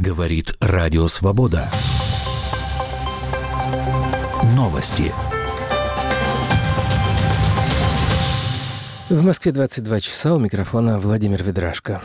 Говорит Радио Свобода. Новости. В Москве 22 часа. У микрофона Владимир Ведрашко.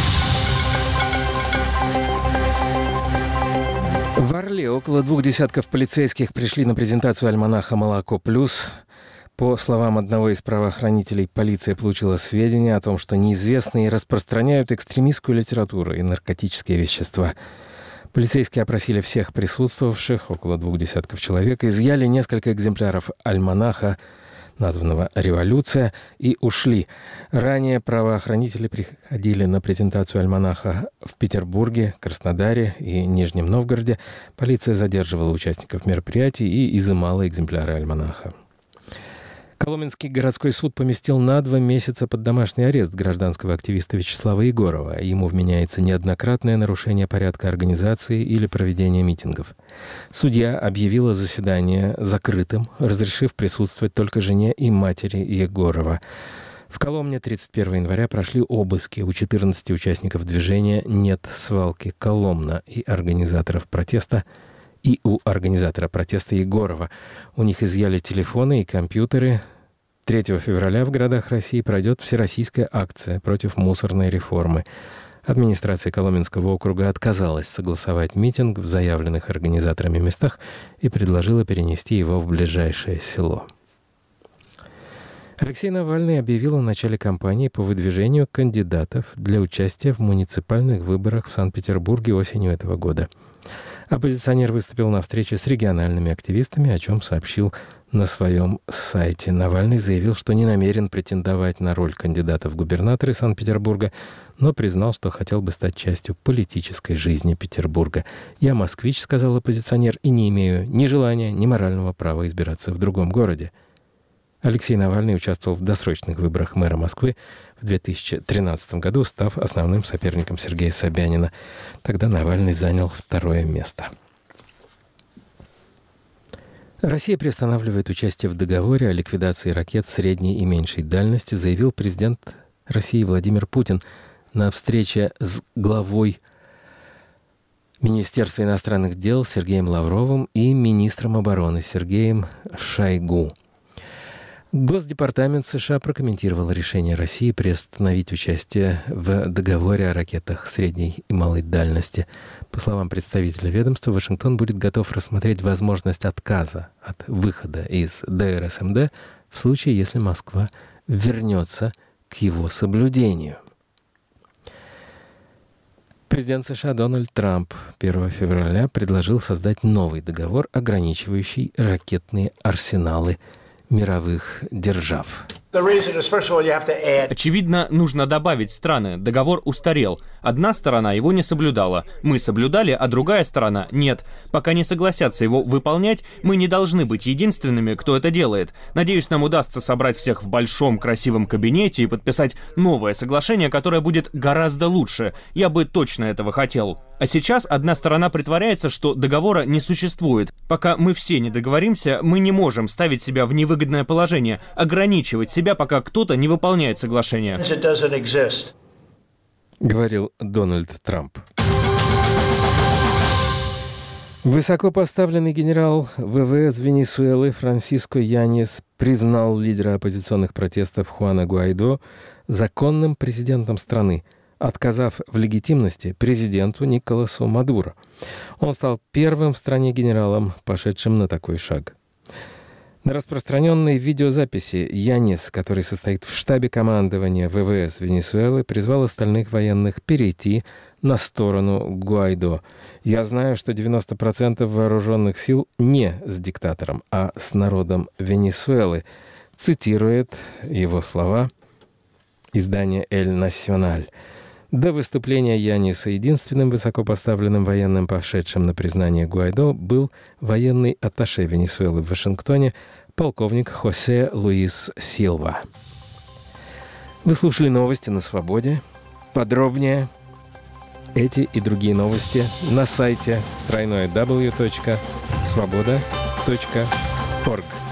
В Орле около 20 полицейских пришли на презентацию альманаха «Молоко плюс». По словам одного из правоохранителей, полиция получила сведения о том, что неизвестные распространяют экстремистскую литературу и наркотические вещества. Полицейские опросили всех присутствовавших, около 20 человек, изъяли несколько экземпляров альманаха, названного «Революция», и ушли. Ранее правоохранители приходили на презентацию альманаха в Петербурге, Краснодаре и Нижнем Новгороде. Полиция задерживала участников мероприятий и изымала экземпляры альманаха. Коломенский городской суд поместил на 2 месяца под домашний арест гражданского активиста Вячеслава Егорова. Ему вменяется неоднократное нарушение порядка организации или проведения митингов. Судья объявила заседание закрытым, разрешив присутствовать только жене и матери Егорова. В Коломне 31 января прошли обыски у 14 участников движения «Нет свалки Коломна» и организаторов протеста и у организатора протеста Егорова. У них изъяли телефоны и компьютеры. 3 февраля в городах России пройдет всероссийская акция против мусорной реформы. Администрация Коломенского округа отказалась согласовать митинг в заявленных организаторами местах и предложила перенести его в ближайшее село. Алексей Навальный объявил о начале кампании по выдвижению кандидатов для участия в муниципальных выборах в Санкт-Петербурге осенью этого года. Оппозиционер выступил на встрече с региональными активистами, о чем сообщил на своем сайте. Навальный заявил, что не намерен претендовать на роль кандидата в губернаторы Санкт-Петербурга, но признал, что хотел бы стать частью политической жизни Петербурга. «Я москвич», — сказал оппозиционер, — «и не имею ни желания, ни морального права избираться в другом городе». Алексей Навальный участвовал в досрочных выборах мэра Москвы в 2013 году, став основным соперником Сергея Собянина. Тогда Навальный занял 2-е место. Россия приостанавливает участие в договоре о ликвидации ракет средней и меньшей дальности, заявил президент России Владимир Путин на встрече с главой Министерства иностранных дел Сергеем Лавровым и министром обороны Сергеем Шойгу. Госдепартамент США прокомментировал решение России приостановить участие в договоре о ракетах средней и малой дальности. По словам представителя ведомства, Вашингтон будет готов рассмотреть возможность отказа от выхода из ДРСМД в случае, если Москва вернется к его соблюдению. Президент США Дональд Трамп 1 февраля предложил создать новый договор, ограничивающий ракетные арсеналы мировых держав. Очевидно, нужно добавить страны. Договор устарел. Одна сторона его не соблюдала. Мы соблюдали, а другая сторона нет. Пока не согласятся его выполнять, мы не должны быть единственными, кто это делает. Надеюсь, нам удастся собрать всех в большом красивом кабинете и подписать новое соглашение, которое будет гораздо лучше. Я бы точно этого хотел. А сейчас одна сторона притворяется, что договора не существует. Пока мы все не договоримся, мы не можем ставить себя в невыгодное положение, ограничивать себя, пока кто-то не выполняет соглашение. Говорил Дональд Трамп. Высокопоставленный генерал ВВС Венесуэлы Франсиско Яньес признал лидера оппозиционных протестов Хуана Гуайдо законным президентом страны, отказав в легитимности президенту Николасу Мадуро. Он стал первым в стране генералом, пошедшим на такой шаг. На распространенной видеозаписи Яньес, который состоит в штабе командования ВВС Венесуэлы, призвал остальных военных перейти на сторону Гуайдо. «Я знаю, что 90% вооруженных сил не с диктатором, а с народом Венесуэлы», цитирует его слова издание «Эль Националь». До выступления Яньеса единственным высокопоставленным военным, пошедшим на признание Гуайдо, был военный атташе Венесуэлы в Вашингтоне, полковник Хосе Луис Силва. Вы слушали новости на Свободе. Подробнее эти и другие новости на сайте www.svoboda.org.